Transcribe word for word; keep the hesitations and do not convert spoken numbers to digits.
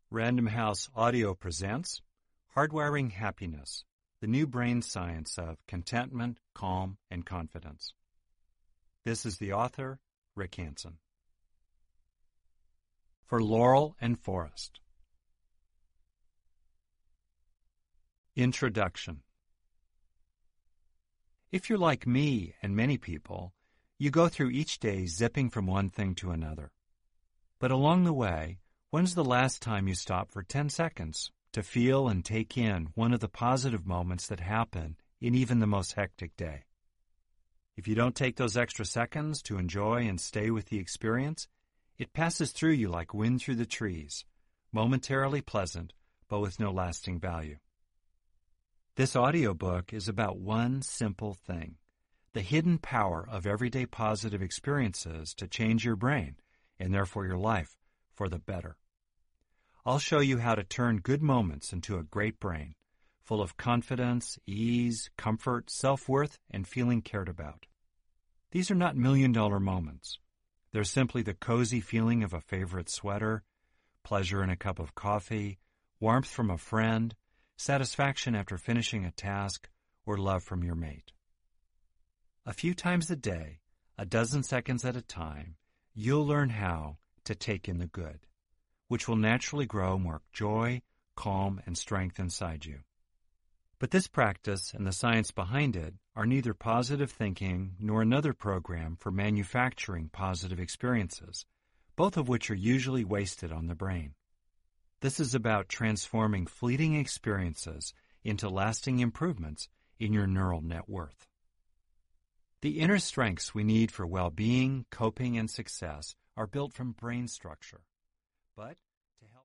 Random House Audio presents Hardwiring Happiness, the new brain science of contentment, calm, and confidence. This is the author, Rick Hanson. For Laurel and Forrest. Introduction. If you're like me and many people, you go through each day zipping from one thing to another. But along the way, when's the last time you stopped for ten seconds to feel and take in one of the positive moments that happen in even the most hectic day? If you don't take those extra seconds to enjoy and stay with the experience, it passes through you like wind through the trees, momentarily pleasant, but with no lasting value. This audiobook is about one simple thing, the hidden power of everyday positive experiences to change your brain, and therefore your life, for the better. I'll show you how to turn good moments into a great brain, full of confidence, ease, comfort, self-worth, and feeling cared about. These are not million-dollar moments. They're simply the cozy feeling of a favorite sweater, pleasure in a cup of coffee, warmth from a friend, satisfaction after finishing a task, or love from your mate. A few times a day, a dozen seconds at a time, you'll learn how to take in the good, which will naturally grow more joy, calm, and strength inside you. But this practice and the science behind it are neither positive thinking nor another program for manufacturing positive experiences, both of which are usually wasted on the brain. This is about transforming fleeting experiences into lasting improvements in your neural net worth. The inner strengths we need for well-being, coping, and success are built from brain structure. But